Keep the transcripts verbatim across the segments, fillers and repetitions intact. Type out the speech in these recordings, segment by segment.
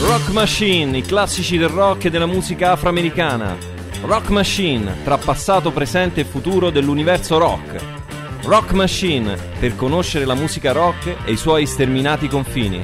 Rock Machine, i classici del rock e della musica afroamericana. Rock Machine, tra passato, presente e futuro dell'universo rock. Rock Machine, per conoscere la musica rock e i suoi sterminati confini.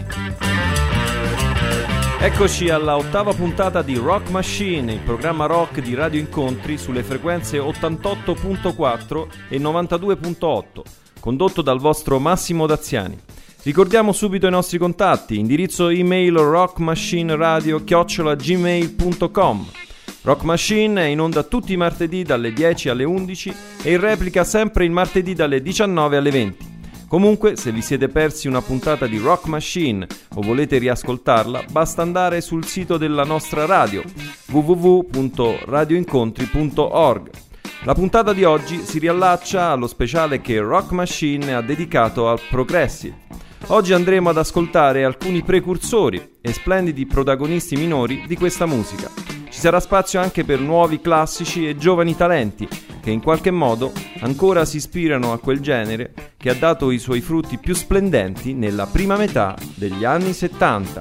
Eccoci alla ottava puntata di Rock Machine, il programma rock di Radio Incontri sulle frequenze ottantotto virgola quattro e novantadue virgola otto, condotto dal vostro Massimo Daziani. Ricordiamo subito i nostri contatti: indirizzo email rockmachineradio chiocciola gmail punto com. Rock Machine è in onda tutti i martedì dalle dieci alle undici e in replica sempre il martedì dalle diciannove alle venti. Comunque, se vi siete persi una puntata di Rock Machine o volete riascoltarla, basta andare sul sito della nostra radio w w w punto radioincontri punto org. La puntata di oggi si riallaccia allo speciale che Rock Machine ha dedicato al progressive. Oggi andremo ad ascoltare alcuni precursori e splendidi protagonisti minori di questa musica. Ci sarà spazio anche per nuovi classici e giovani talenti che in qualche modo ancora si ispirano a quel genere che ha dato i suoi frutti più splendenti nella prima metà degli anni settanta.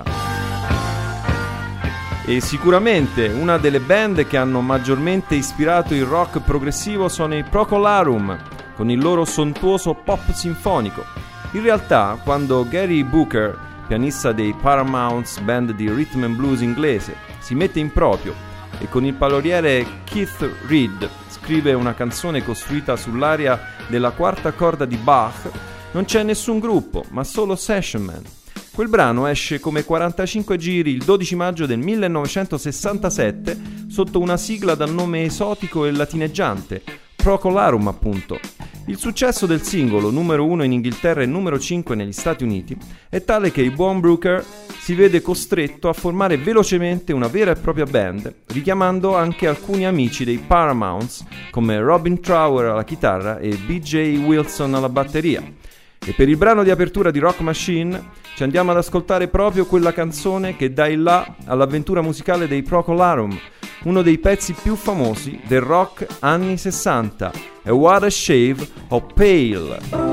E sicuramente una delle band che hanno maggiormente ispirato il rock progressivo sono i Procolarum, con il loro sontuoso pop sinfonico. In realtà, quando Gary Booker, pianista dei Paramounts, band di rhythm and blues inglese, si mette in proprio e con il paroliere Keith Reid scrive una canzone costruita sull'aria della quarta corda di Bach, non c'è nessun gruppo, ma solo session man. Quel brano esce come quarantacinque giri il dodici maggio del millenovecentosessantasette sotto una sigla dal nome esotico e latineggiante, Procolarum appunto. Il successo del singolo, numero uno in Inghilterra e numero cinque negli Stati Uniti, è tale che il buon Brooker si vede costretto a formare velocemente una vera e propria band, richiamando anche alcuni amici dei Paramounts come Robin Trower alla chitarra e B J Wilson alla batteria. E per il brano di apertura di Rock Machine ci andiamo ad ascoltare proprio quella canzone che dà il là all'avventura musicale dei Procolarum, uno dei pezzi più famosi del rock anni sessanta, e What a Shave of Pale.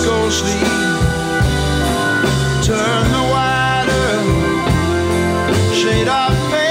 go sleep. Turn the wider shade of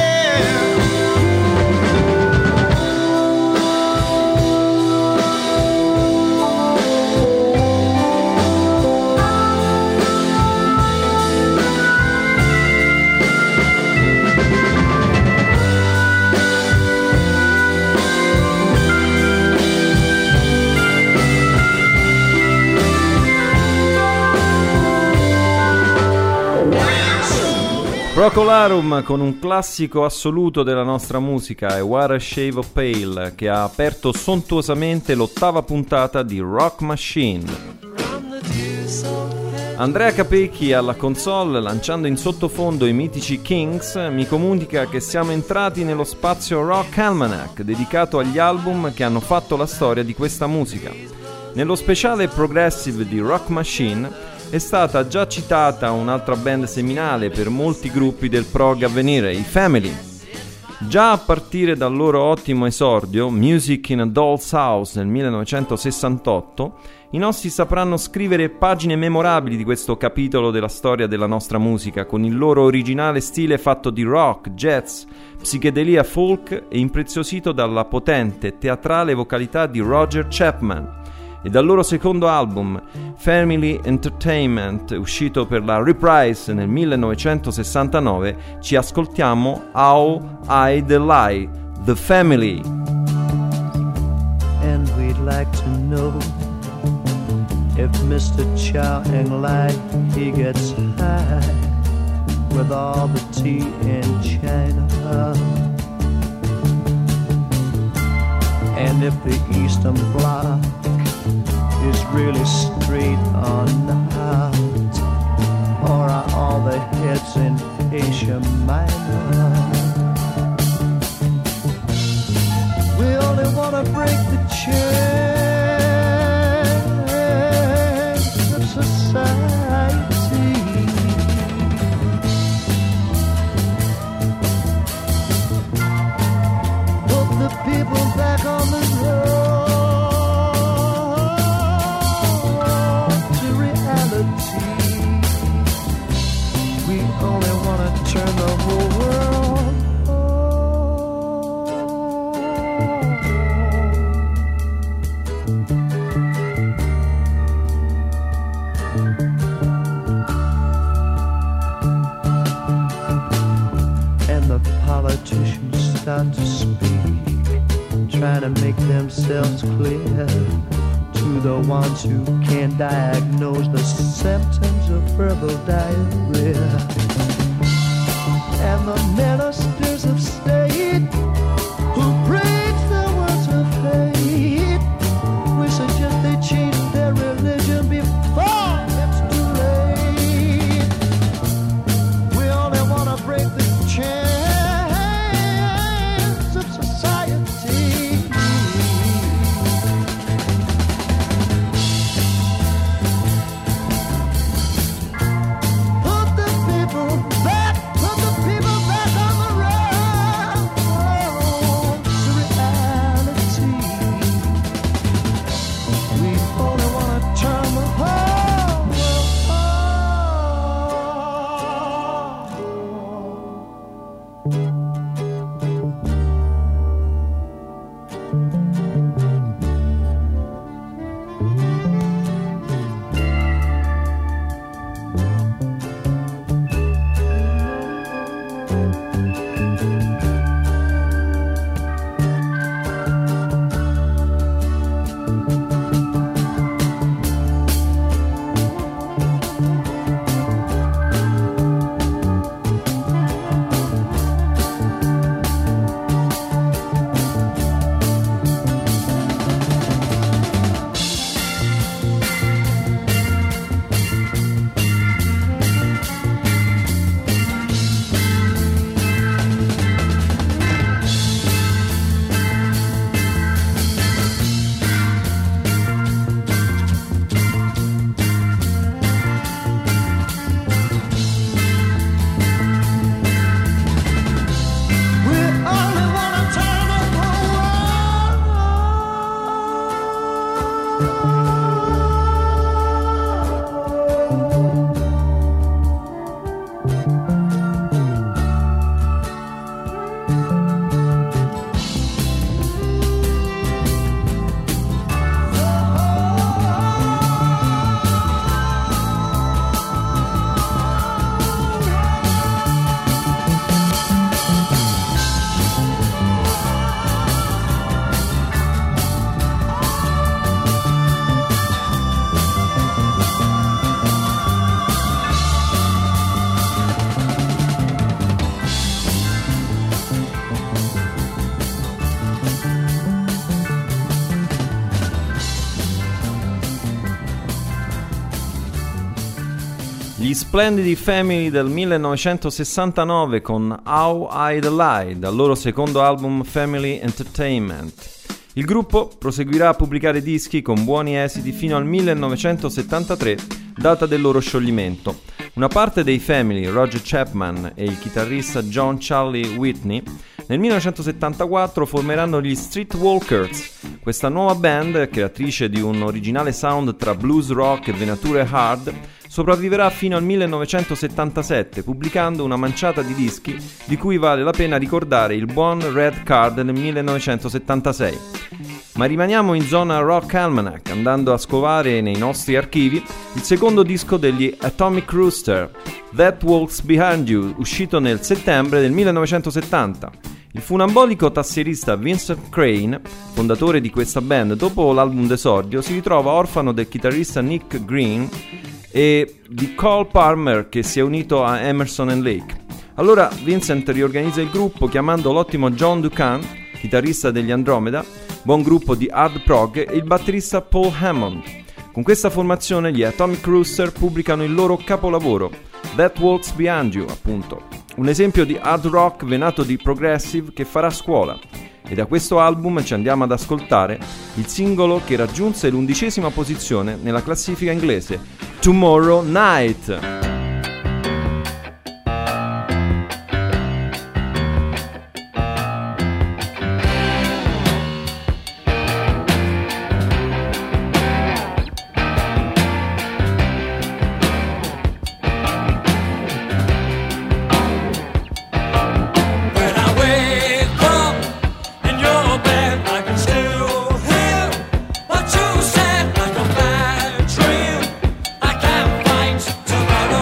Procolarum con un classico assoluto della nostra musica, è What a Shade of Pale, che ha aperto sontuosamente l'ottava puntata di Rock Machine. Andrea Capecchi alla console, lanciando in sottofondo i mitici Kings, mi comunica che siamo entrati nello spazio Rock Almanac, dedicato agli album che hanno fatto la storia di questa musica. Nello speciale Progressive di Rock Machine è stata già citata un'altra band seminale per molti gruppi del prog a venire, i Family. Già a partire dal loro ottimo esordio, Music in a Doll's House nel millenovecentosessantotto, i nostri sapranno scrivere pagine memorabili di questo capitolo della storia della nostra musica, con il loro originale stile fatto di rock, jazz, psichedelia folk e impreziosito dalla potente e teatrale vocalità di Roger Chapman. E dal loro secondo album, Family Entertainment, uscito per la Reprise nel millenovecentosessantanove, ci ascoltiamo How I Lie, The Family. And we'd like to know if Mister Chow Eng Lai, he gets high with all the tea in China. And if the Eastern Bloc is really straight or not, or are all the heads in Asia Minor? We only want to break the chains of society. Put the people back on the road. Turn the whole world and the politicians start to speak, trying to make themselves clear to the ones who can't diagnose the symptoms of verbal diarrhea. And the ministers of state who preach the words of hate, we suggest they change their religion before it's too late. We only want to break the chains of society. Put the people back. Put the people back on Gli splendidi Family del millenovecentosessantanove con How I Lie, dal loro secondo album Family Entertainment. Il gruppo proseguirà a pubblicare dischi con buoni esiti fino al millenovecentosettantatré, data del loro scioglimento. Una parte dei Family, Roger Chapman e il chitarrista John Charlie Whitney, nel millenovecentosettantaquattro formeranno gli Streetwalkers. Questa nuova band, creatrice di un originale sound tra blues rock e venature hard, sopravviverà fino al millenovecentosettantasette, pubblicando una manciata di dischi di cui vale la pena ricordare il buon Red Card nel millenovecentosettantasei. Ma rimaniamo in zona Rock Almanac, andando a scovare nei nostri archivi il secondo disco degli Atomic Rooster, That Walks Behind You, uscito nel settembre del millenovecentosettanta. Il funambolico tassierista Vincent Crane, fondatore di questa band, dopo l'album d'esordio, si ritrova orfano del chitarrista Nick Green e di Cole Palmer, che si è unito a Emerson and Lake. Allora Vincent riorganizza il gruppo chiamando l'ottimo John Duncan, chitarrista degli Andromeda, buon gruppo di hard prog, e il batterista Paul Hammond. Con questa formazione gli Atomic Rooster pubblicano il loro capolavoro, That Walks Behind You, appunto. Un esempio di hard rock venato di progressive che farà scuola. E da questo album ci andiamo ad ascoltare il singolo che raggiunse l'undicesima posizione nella classifica inglese, Tomorrow Night. Tomorrow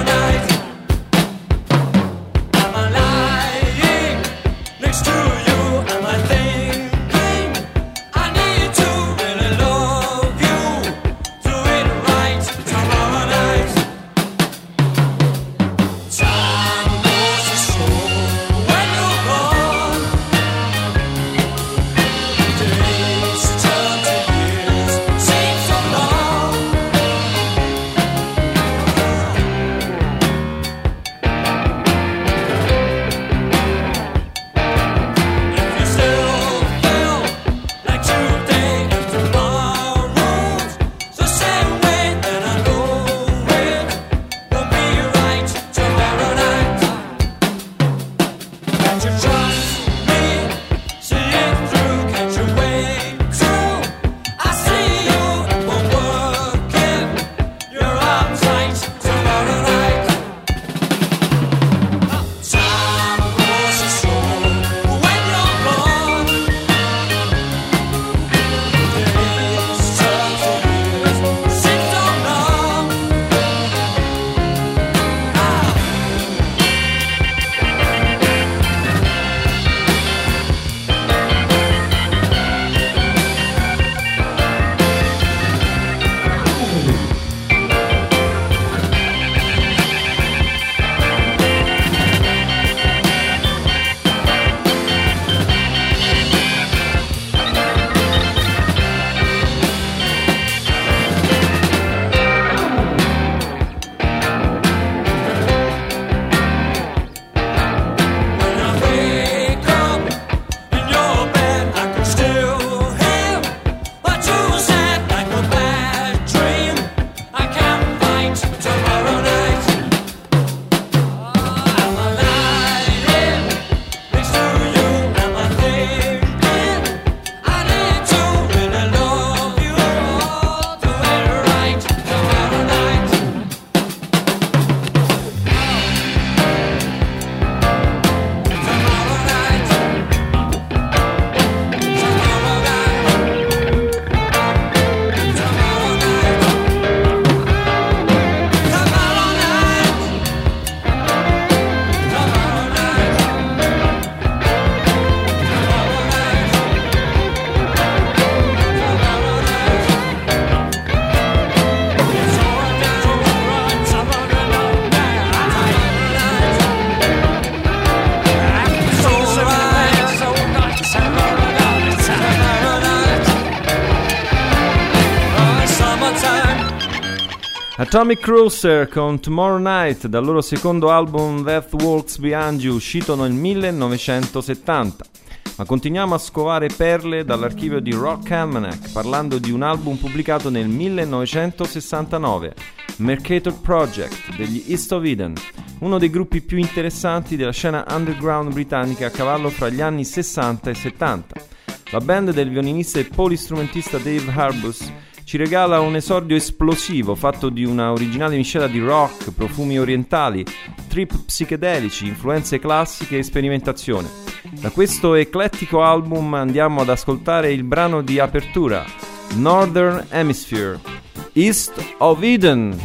Atomic Cruiser con Tomorrow Night dal loro secondo album That Walks Behind You, uscito nel millenovecentosettanta. Ma continuiamo a scovare perle dall'archivio di Rock Almanac parlando di un album pubblicato nel millenovecentosessantanove, Mercator Project degli East of Eden, uno dei gruppi più interessanti della scena underground britannica a cavallo fra gli anni sessanta e settanta. La band del violinista e polistrumentista Dave Harbus ci regala un esordio esplosivo fatto di una originale miscela di rock, profumi orientali, trip psichedelici, influenze classiche e sperimentazione. Da questo eclettico album andiamo ad ascoltare il brano di apertura, Northern Hemisphere, East of Eden.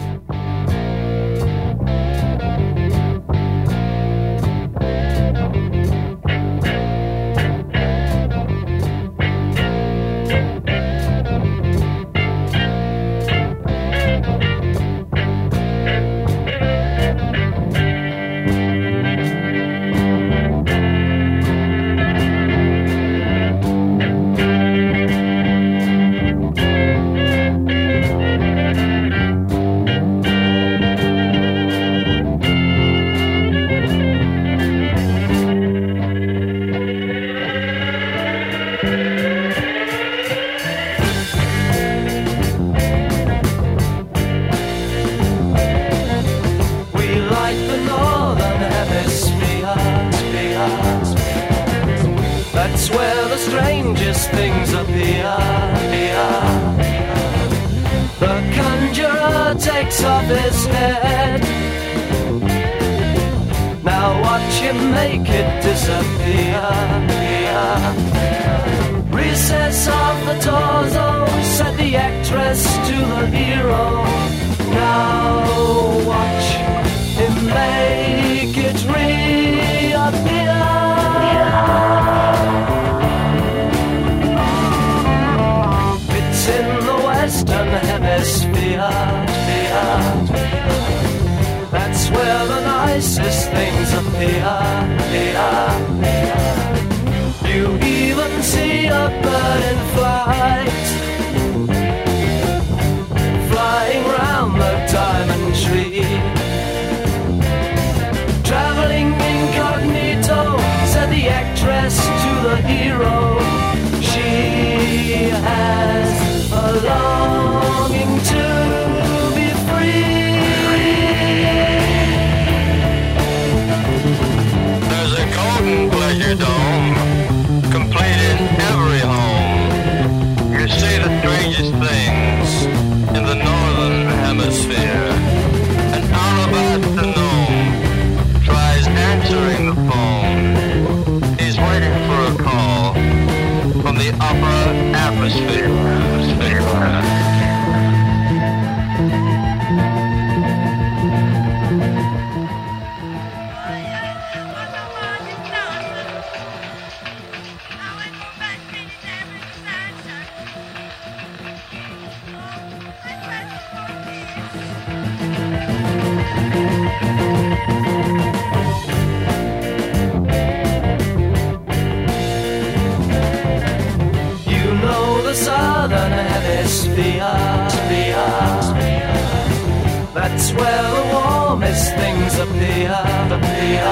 That's where the warmest things appear, appear.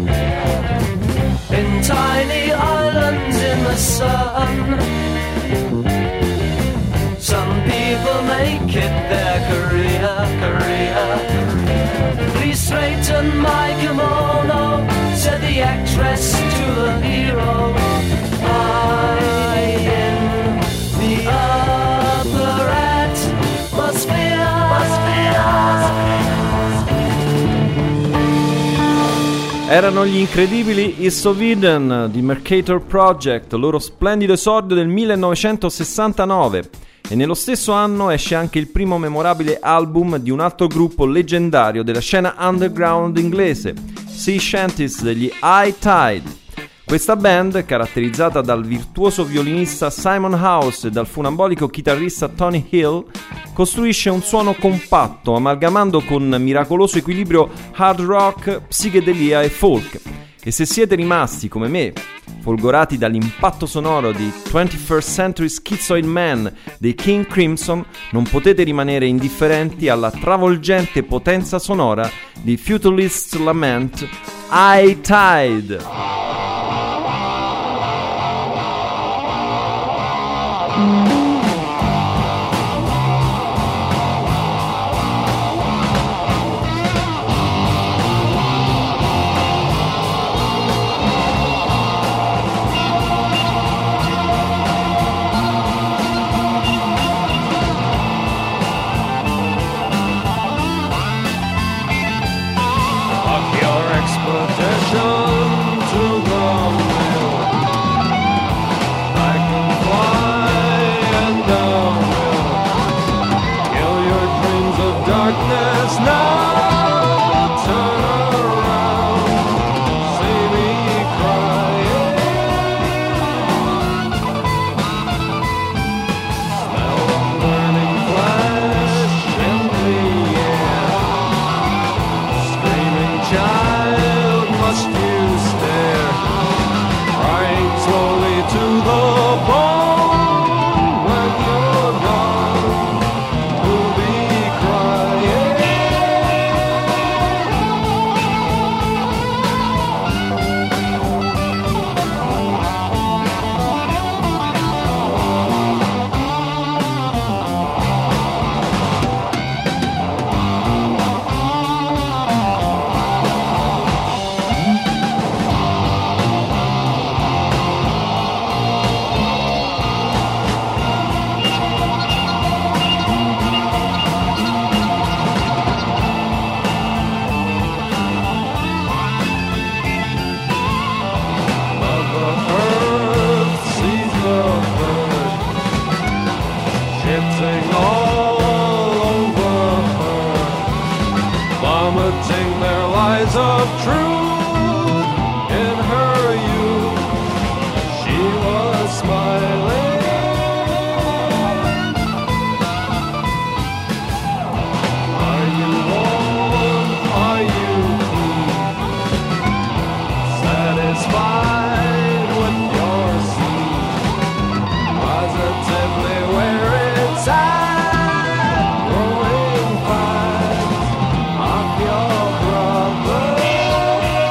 In tiny islands in the sun. Some people make it their career, career. Please straighten my kimono, said the actress to the hero. I in the upper atmosphere, Erano gli incredibili East of Eden di Mercator Project, loro splendido esordio del millenovecentosessantanove. E nello stesso anno esce anche il primo memorabile album di un altro gruppo leggendario della scena underground inglese, Sea Shanties degli High Tide. Questa band, caratterizzata dal virtuoso violinista Simon House e dal funambolico chitarrista Tony Hill, costruisce un suono compatto, amalgamando con miracoloso equilibrio hard rock, psichedelia e folk. E se siete rimasti, come me, Folgorati dall'impatto sonoro di twenty-first Century Schizoid Man dei King Crimson, non potete rimanere indifferenti alla travolgente potenza sonora di Futilist's Lament, High Tide. Growing fast off your brother.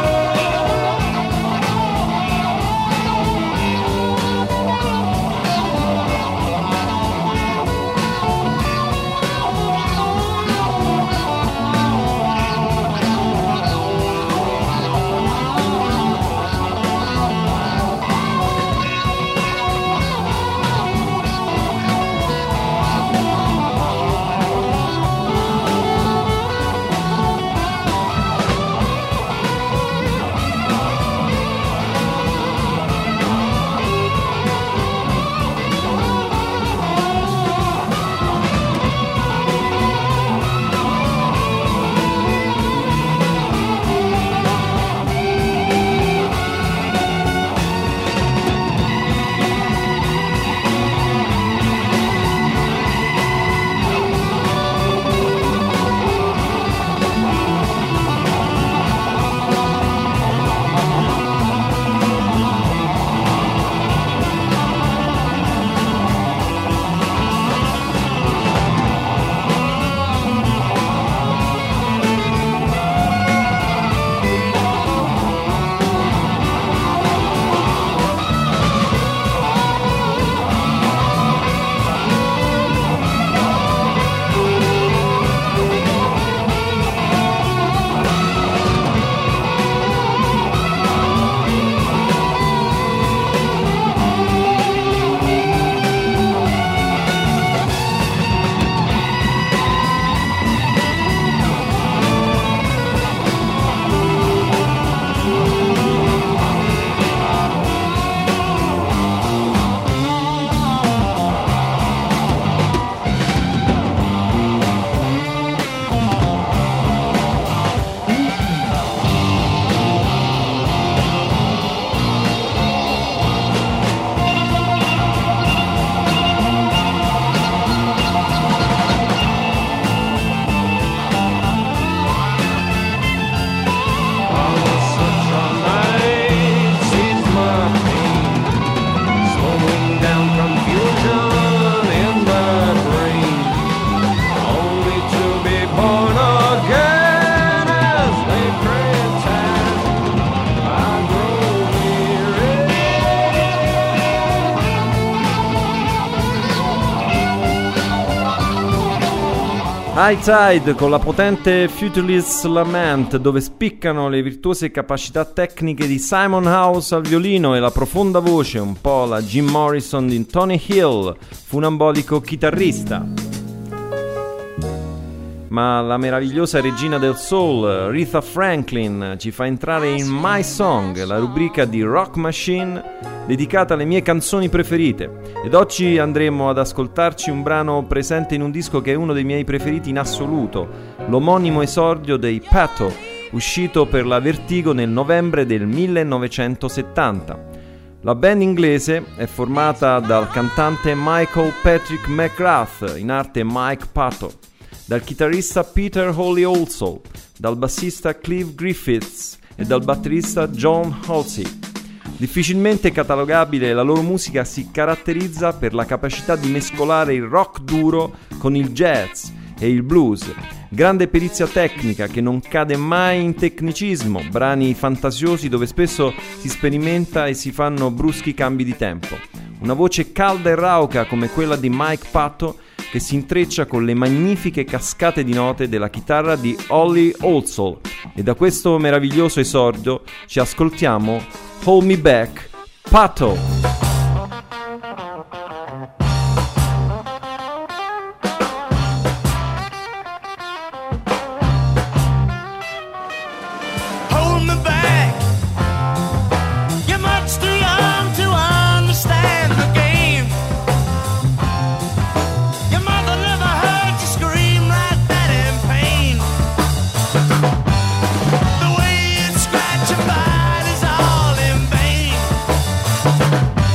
High Tide con la potente Futureless Lament, dove spiccano le virtuose capacità tecniche di Simon House al violino e la profonda voce, un po' la Jim Morrison di Tony Hill, funambolico chitarrista. Ma la meravigliosa regina del soul, Aretha Franklin, ci fa entrare in My Song, la rubrica di Rock Machine dedicata alle mie canzoni preferite. Ed oggi andremo ad ascoltarci un brano presente in un disco che è uno dei miei preferiti in assoluto, l'omonimo esordio dei Pato, uscito per la Vertigo nel novembre del millenovecentosettanta. La band inglese è formata dal cantante Michael Patrick McGrath, in arte Mike Pato, dal chitarrista Peter Holy Halsall, dal bassista Clive Griffiths e dal batterista John Halsey. Difficilmente catalogabile, la loro musica si caratterizza per la capacità di mescolare il rock duro con il jazz e il blues. Grande perizia tecnica che non cade mai in tecnicismo, brani fantasiosi dove spesso si sperimenta e si fanno bruschi cambi di tempo. Una voce calda e rauca come quella di Mike Pato che si intreccia con le magnifiche cascate di note della chitarra di Holly Halsall. E da questo meraviglioso esordio ci ascoltiamo Hold Me Back, Pato. The way you scratch your body is all in vain.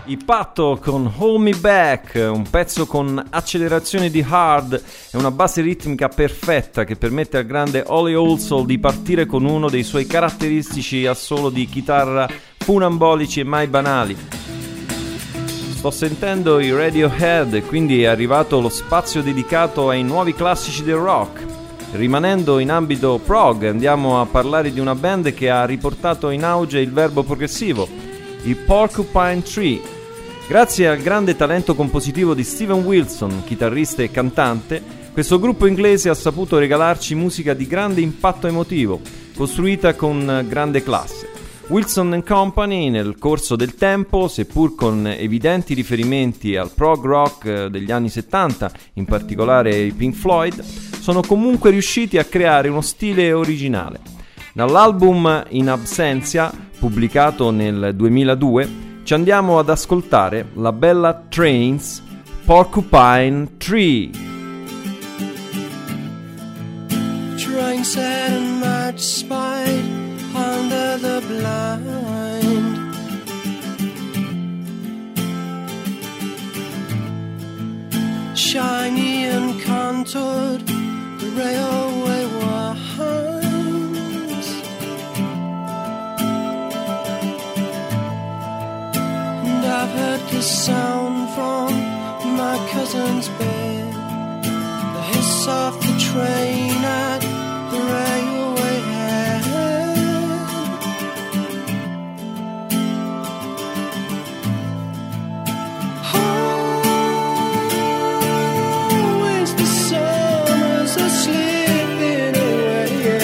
I Patto con Hold Me Back, un pezzo con accelerazioni di hard e una base ritmica perfetta che permette al grande Ollie Olson di partire con uno dei suoi caratteristici assolo di chitarra funambolici e mai banali. Sto sentendo i Radiohead e quindi è arrivato lo spazio dedicato ai nuovi classici del rock. Rimanendo in ambito prog, andiamo a parlare di una band che ha riportato in auge il verbo progressivo, i Porcupine Tree. Grazie al grande talento compositivo di Steven Wilson, chitarrista e cantante, questo gruppo inglese ha saputo regalarci musica di grande impatto emotivo, costruita con grande classe. Wilson and Company, nel corso del tempo, seppur con evidenti riferimenti al prog rock degli anni settanta, in particolare i Pink Floyd, sono comunque riusciti a creare uno stile originale. Dall'album In Absentia, pubblicato nel duemiladue, ci andiamo ad ascoltare la bella Trains Porcupine Tree. Train set and match spied under the blind. Shiny and contoured, the railway winds. And I've heard this sound from my cousin's bed, the hiss of the train at the railway head. Always the summers are slipping away.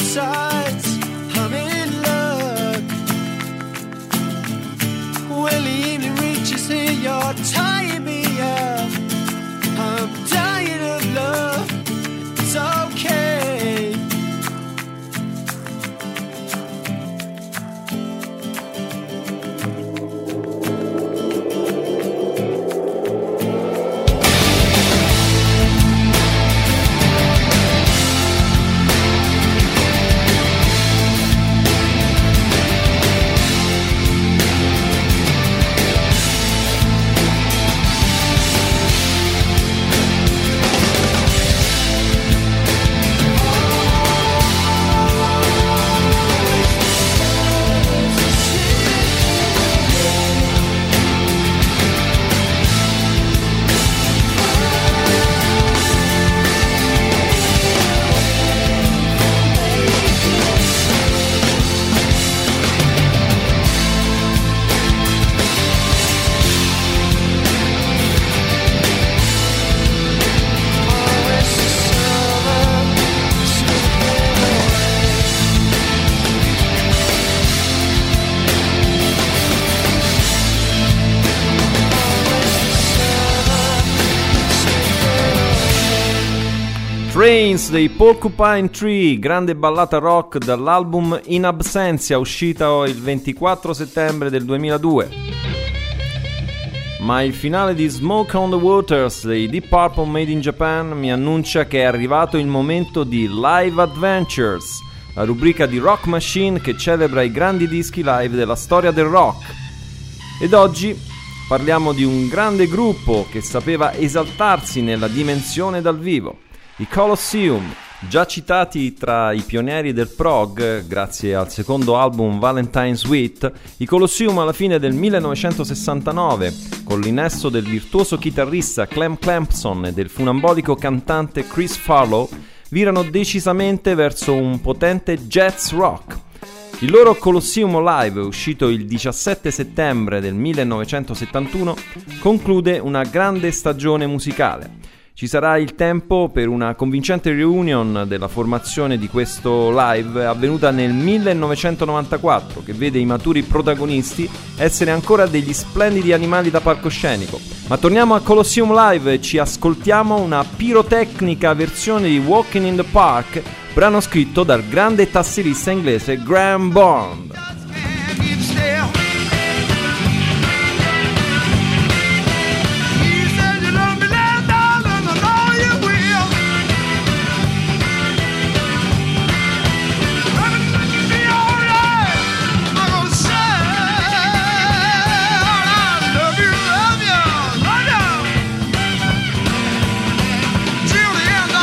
besides, I'm in luck. When the evening reaches here, you're tying me up. I'm dying of love. It's okay. Trains dei Porcupine Tree, grande ballata rock dall'album In Absentia, uscito il ventiquattro settembre del duemiladue. Ma il finale di Smoke on the Waters dei Deep Purple Made in Japan mi annuncia che è arrivato il momento di Live Adventures, la rubrica di Rock Machine che celebra i grandi dischi live della storia del rock. Ed oggi parliamo di un grande gruppo che sapeva esaltarsi nella dimensione dal vivo. I Colosseum, già citati tra i pionieri del prog grazie al secondo album Valentine's Suite, i Colosseum alla fine del millenovecentosessantanove, con l'innesto del virtuoso chitarrista Clem Clampson e del funambolico cantante Chris Farlow, virano decisamente verso un potente jazz rock. Il loro Colosseum Live, uscito il diciassette settembre del millenovecentosettantuno, conclude una grande stagione musicale. Ci sarà il tempo per una convincente reunion della formazione di questo live avvenuta nel millenovecentonovantaquattro, che vede i maturi protagonisti essere ancora degli splendidi animali da palcoscenico. Ma torniamo a Colosseum Live e ci ascoltiamo una pirotecnica versione di Walking in the Park, brano scritto dal grande tastierista inglese Graham Bond.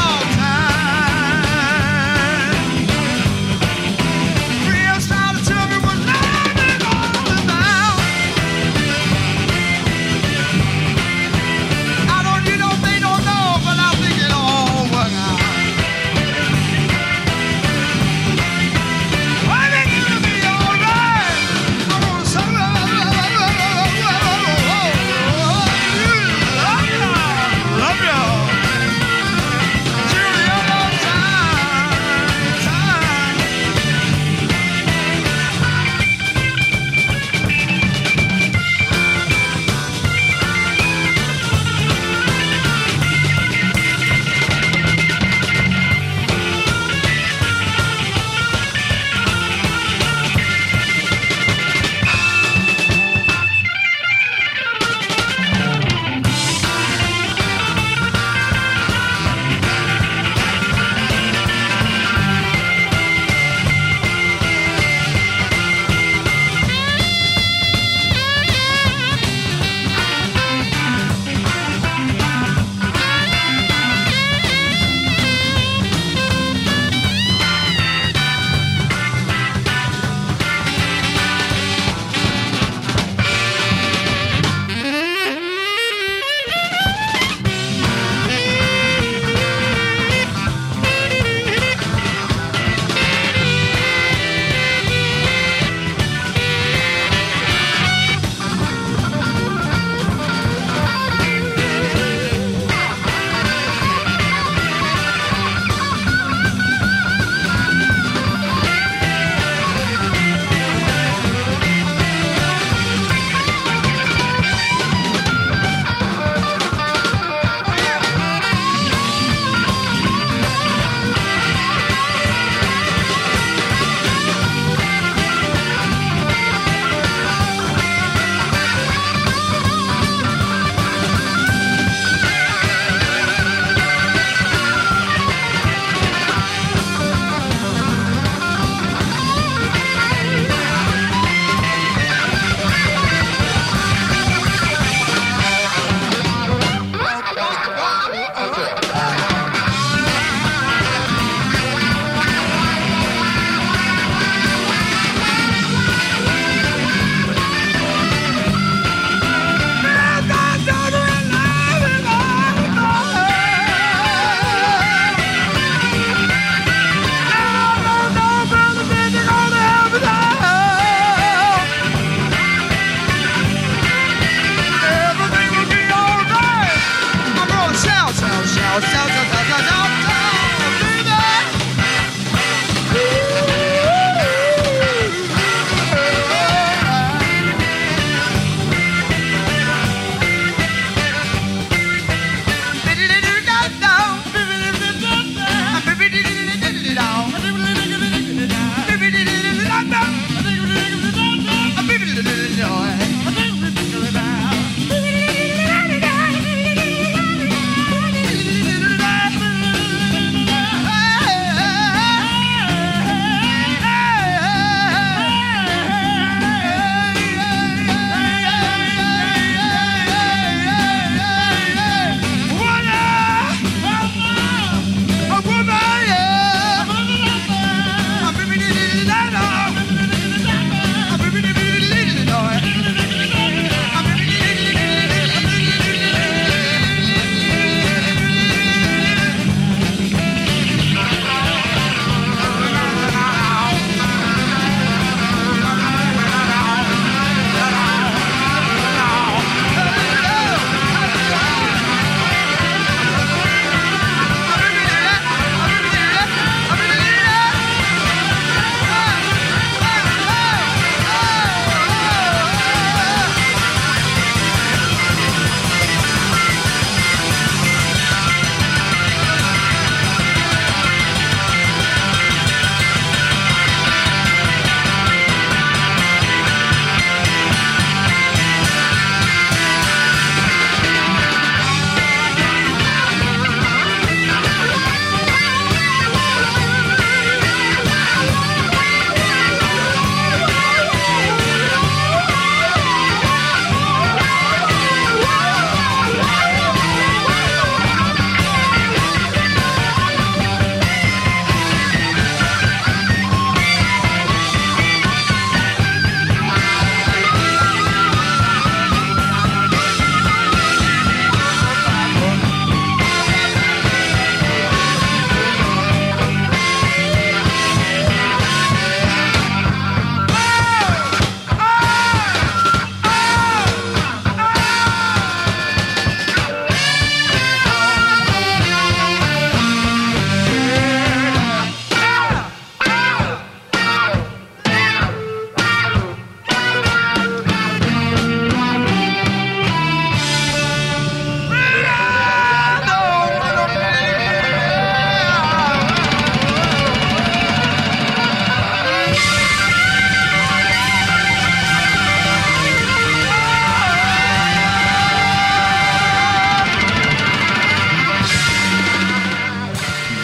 Tell me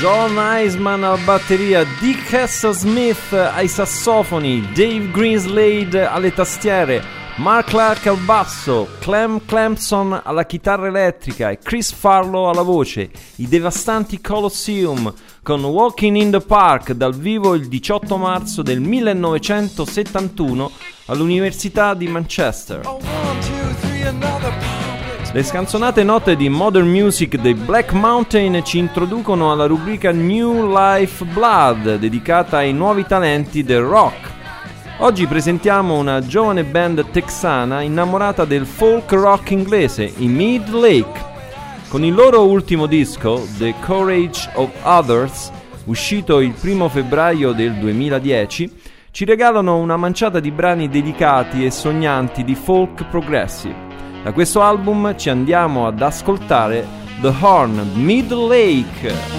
John Eisman alla batteria, Dick Hasseltine ai sassofoni, Dave Greenslade alle tastiere, Mark Clark al basso, Clem Clempson alla chitarra elettrica e Chris Farlow alla voce. I devastanti Colosseum con Walking in the Park dal vivo il diciotto marzo del millenovecentosettantuno all'Università di Manchester. Le scanzonate note di Modern Music dei Black Mountain ci introducono alla rubrica New Life Blood, dedicata ai nuovi talenti del rock. Oggi presentiamo una giovane band texana innamorata del folk rock inglese, i Mid Lake. Con il loro ultimo disco, The Courage of Others, uscito il primo febbraio del duemiladieci, ci regalano una manciata di brani dedicati e sognanti di folk progressive. Da questo album ci andiamo ad ascoltare The Horn, Mid Lake.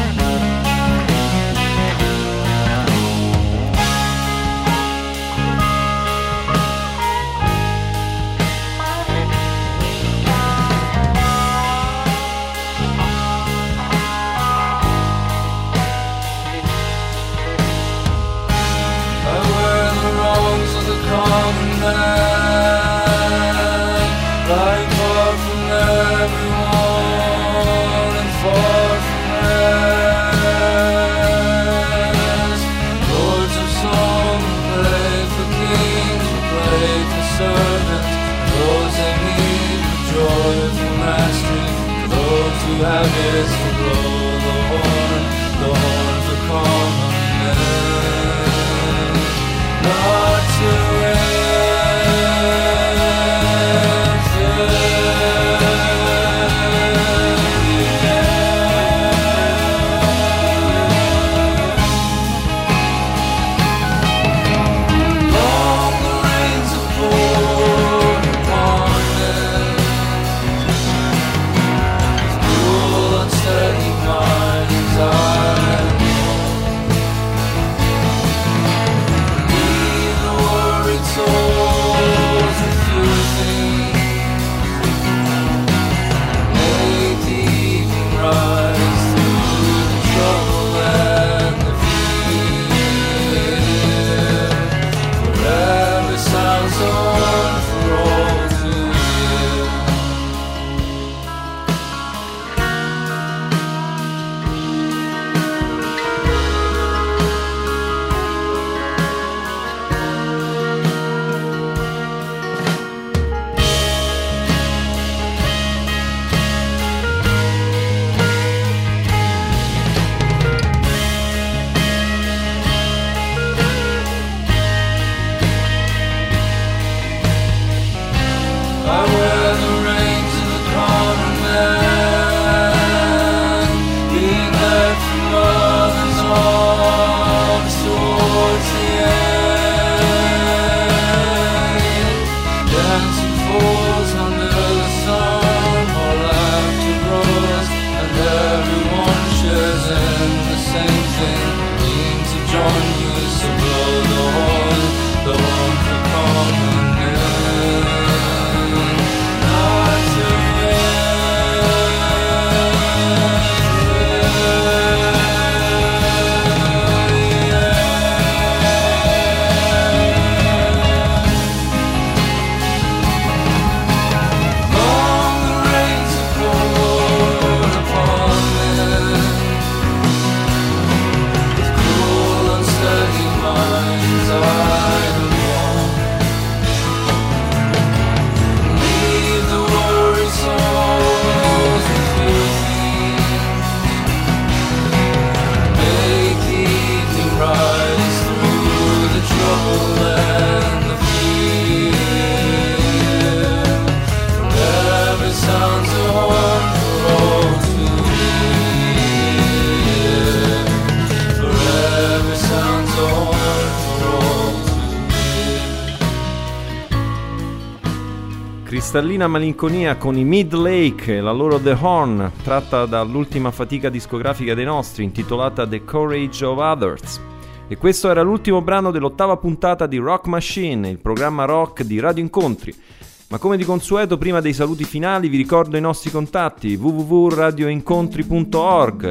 Cristallina malinconia con i Mid Lake, la loro The Horn, tratta dall'ultima fatica discografica dei nostri, intitolata The Courage of Others. E questo era l'ultimo brano dell'ottava puntata di Rock Machine, il programma rock di Radio Incontri. Ma come di consueto, prima dei saluti finali vi ricordo i nostri contatti: w w w punto radio incontri punto org,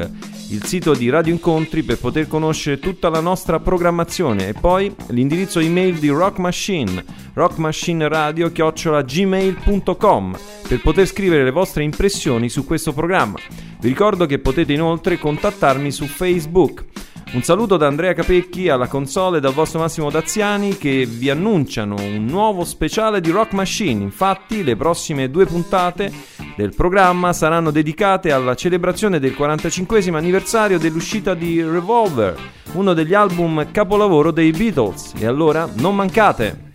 il sito di Radio Incontri per poter conoscere tutta la nostra programmazione e poi l'indirizzo email di Rock Machine, rockmachineradio chiocciola gmail punto com, per poter scrivere le vostre impressioni su questo programma. Vi ricordo che potete inoltre contattarmi su Facebook. Un saluto da Andrea Capecchi alla console e dal vostro Massimo Daziani, che vi annunciano un nuovo speciale di Rock Machine. Infatti le prossime due puntate del programma saranno dedicate alla celebrazione del quarantacinquesimo anniversario dell'uscita di Revolver, uno degli album capolavoro dei Beatles. E allora non mancate!